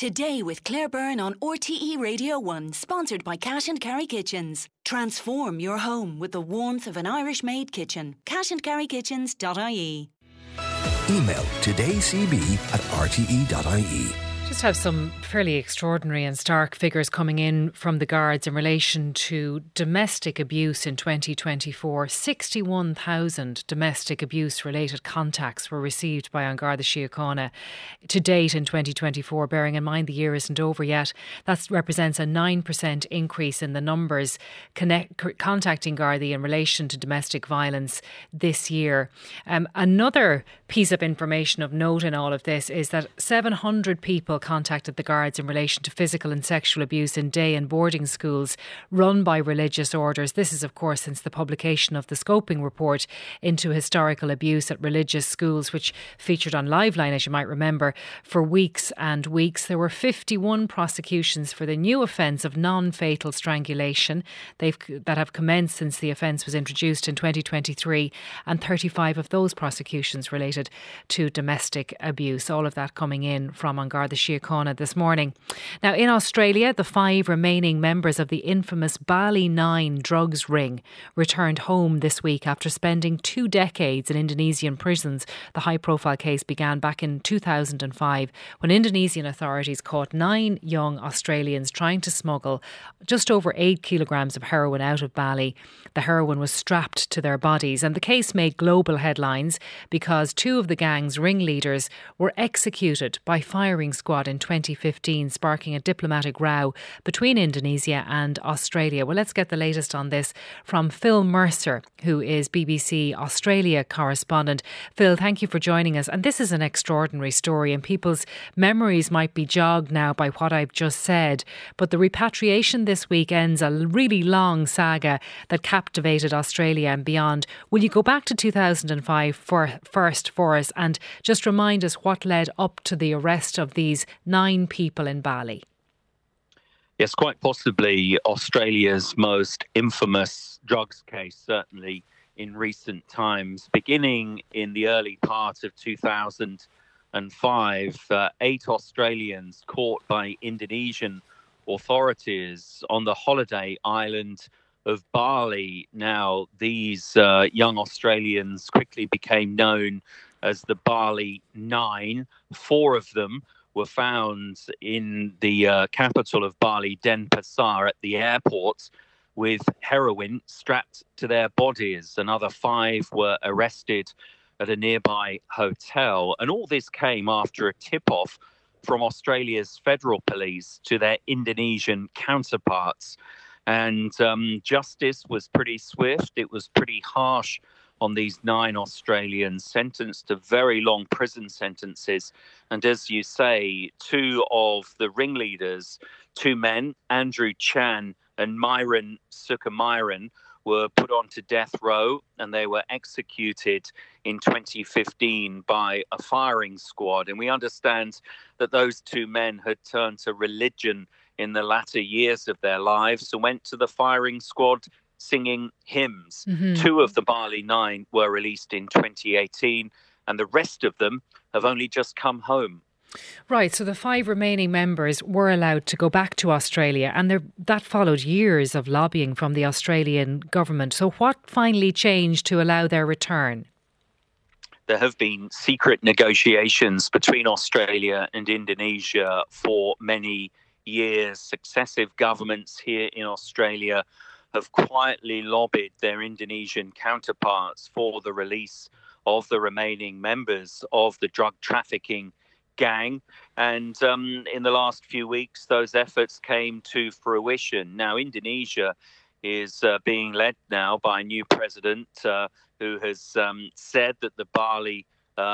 Today with Claire Byrne on RTE Radio 1, sponsored by Cash and Carry Kitchens. Transform your home with the warmth of an Irish-made kitchen. cashandcarrykitchens.ie. Email todayscb@rte.ie. Just have some fairly extraordinary and stark figures coming in from the Guards in relation to domestic abuse in 2024. 61,000 domestic abuse related contacts were received by An Garda Síochána to date in 2024, bearing in mind the year isn't over yet. That represents a 9% increase in the numbers contacting Gardaí in relation to domestic violence this year. Another piece of information of note in all of this is that 700 people contacted the Guards in relation to physical and sexual abuse in day and boarding schools run by religious orders. This is, of course, since the publication of the scoping report into historical abuse at religious schools, which featured on Liveline, as you might remember, for weeks and weeks. There were 51 prosecutions for the new offence of non-fatal strangulation that have commenced since the offence was introduced in 2023, and 35 of those prosecutions related to domestic abuse. All of that coming in from An Garda Síochána this morning. Now, in Australia, the 5 remaining members of the infamous Bali 9 drugs ring returned home this week after spending 2 decades in Indonesian prisons. The high-profile case began back in 2005 when Indonesian authorities caught 9 young Australians trying to smuggle just over 8 kilograms of heroin out of Bali. The heroin was strapped to their bodies, and the case made global headlines because 2 of the gang's ringleaders were executed by firing squad in 2015, sparking a diplomatic row between Indonesia and Australia. Well, let's get the latest on this from Phil Mercer, who is BBC Australia correspondent. Phil, thank you for joining us. And this is an extraordinary story, and people's memories might be jogged now by what I've just said. But the repatriation this week ends a really long saga that captivated Australia and beyond. Will you go back to 2005 first for us and just remind us what led up to the arrest of these 9 people in Bali? Yes, quite possibly Australia's most infamous drugs case, certainly in recent times. Beginning in the early part of 2005, 8 Australians caught by Indonesian authorities on the holiday island of Bali. Now, these young Australians quickly became known as the Bali 9. 4 of them were found in the capital of Bali, Denpasar, at the airport with heroin strapped to their bodies. Another 5 were arrested at a nearby hotel. And all this came after a tip-off from Australia's federal police to their Indonesian counterparts. And justice was pretty swift. It was pretty harsh on these 9 Australians, sentenced to very long prison sentences. And as you say, 2 of the ringleaders, 2 men, Andrew Chan and Myron Sukumaran, were put onto death row, and they were executed in 2015 by a firing squad. And we understand that those 2 men had turned to religion in the latter years of their lives and went to the firing squad singing hymns. 2 of the Bali 9 were released in 2018, and the rest of them have only just come home. Right, so the 5 remaining members were allowed to go back to Australia, and that followed years of lobbying from the Australian government. So what finally changed to allow their return? There have been secret negotiations between Australia and Indonesia for many years. Successive governments here in Australia have quietly lobbied their Indonesian counterparts for the release of the remaining members of the drug trafficking gang. And in the last few weeks, those efforts came to fruition. Now, Indonesia is being led now by a new president who has said that the Bali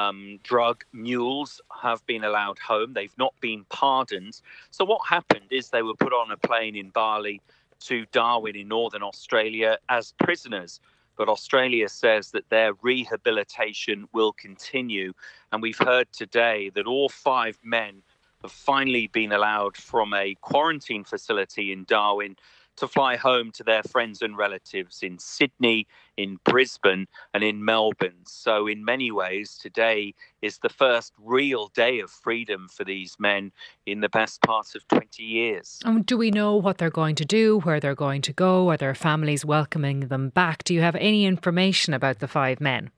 drug mules have been allowed home. They've not been pardoned. So what happened is they were put on a plane in Bali to Darwin in northern Australia as prisoners. But Australia says that their rehabilitation will continue. And we've heard today that all 5 men have finally been allowed from a quarantine facility in Darwin to fly home to their friends and relatives in Sydney, in Brisbane and in Melbourne. So in many ways, today is the first real day of freedom for these men in the best part of 20 years. Do we know what they're going to do, where they're going to go? Are their families welcoming them back? Do you have any information about the 5 men?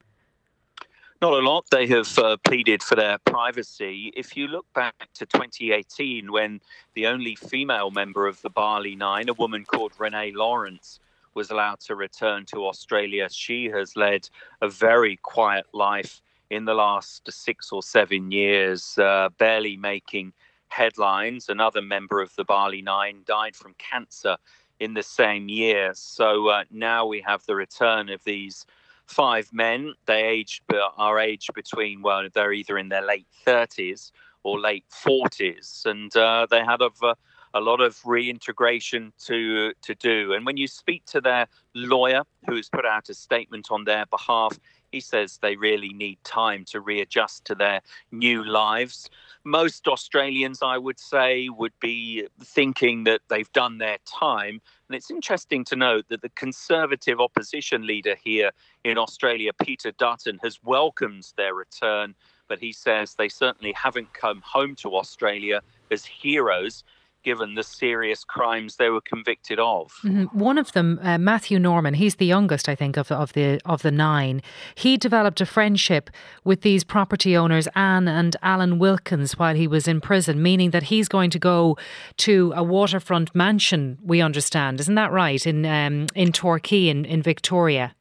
Not a lot. They have pleaded for their privacy. If you look back to 2018, when the only female member of the Bali Nine, a woman called Renee Lawrence, was allowed to return to Australia, she has led a very quiet life in the last 6 or 7 years, barely making headlines. Another member of the Bali Nine died from cancer in the same year. So now we have the return of these 5 men. They are aged between, well, they're either in their late 30s or late 40s, and they had a lot of reintegration to do. And when you speak to their lawyer, who has put out a statement on their behalf, he says they really need time to readjust to their new lives. Most Australians, I would say, would be thinking that they've done their time. And it's interesting to note that the Conservative opposition leader here in Australia, Peter Dutton, has welcomed their return, but he says they certainly haven't come home to Australia as heroes, given the serious crimes they were convicted of. Mm-hmm. One of them, Matthew Norman, he's the youngest, I think, of the 9. He developed a friendship with these property owners, Anne and Alan Wilkins, while he was in prison, meaning that he's going to go to a waterfront mansion, we understand. Isn't that right? In Torquay, in Victoria.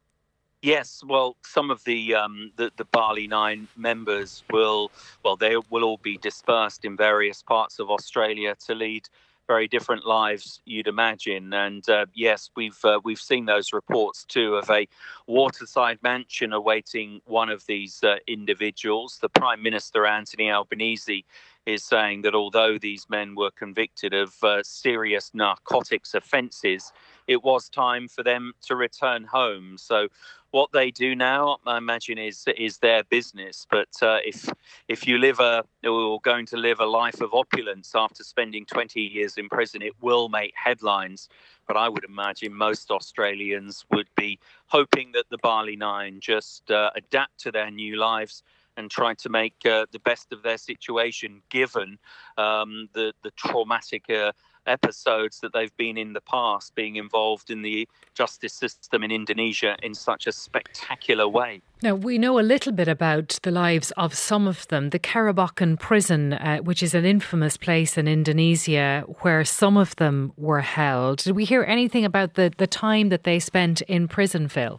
Yes, well, some of the Bali Nine members will all be dispersed in various parts of Australia to lead very different lives, you'd imagine. And yes, we've seen those reports too of a waterside mansion awaiting one of these individuals. The Prime Minister, Anthony Albanese, is saying that although these men were convicted of serious narcotics offences, it was time for them to return home. So what they do now, I imagine, is their business. But if you or going to live a life of opulence after spending 20 years in prison, it will make headlines. But I would imagine most Australians would be hoping that the Bali Nine just adapt to their new lives and try to make the best of their situation, given the traumatic episodes that they've been in the past, being involved in the justice system in Indonesia in such a spectacular way. Now, we know a little bit about the lives of some of them. The Karabokan prison, which is an infamous place in Indonesia where some of them were held. Did we hear anything about the time that they spent in prison, Phil?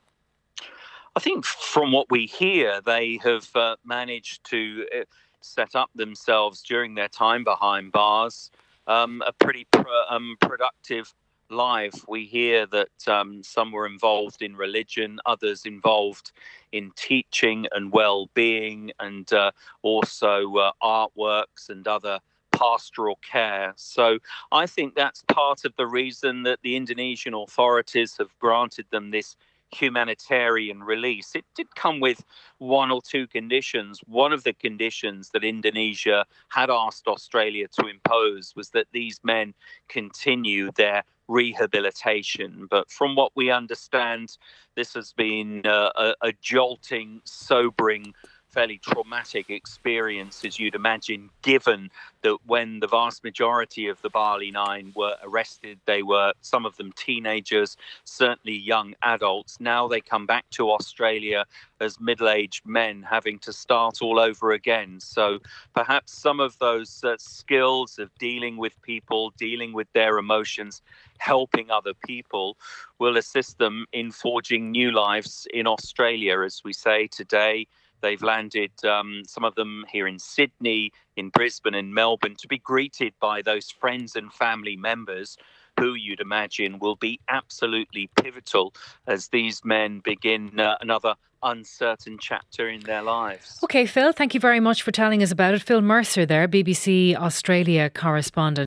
I think from what we hear, they have managed to set up themselves during their time behind bars a pretty productive life. We hear that some were involved in religion, others involved in teaching and well-being, and also artworks and other pastoral care. So I think that's part of the reason that the Indonesian authorities have granted them this humanitarian release. It did come with 1 or 2 conditions. One of the conditions that Indonesia had asked Australia to impose was that these men continue their rehabilitation. But from what we understand, this has been a jolting, sobering, fairly traumatic experience, as you'd imagine, given that when the vast majority of the Bali Nine were arrested, they were, some of them teenagers, certainly young adults. Now they come back to Australia as middle-aged men, having to start all over again. So perhaps some of those skills of dealing with people, dealing with their emotions, helping other people will assist them in forging new lives in Australia. As we say today, they've landed, some of them here in Sydney, in Brisbane and Melbourne, to be greeted by those friends and family members who you'd imagine will be absolutely pivotal as these men begin another uncertain chapter in their lives. OK, Phil, thank you very much for telling us about it. Phil Mercer there, BBC Australia correspondent.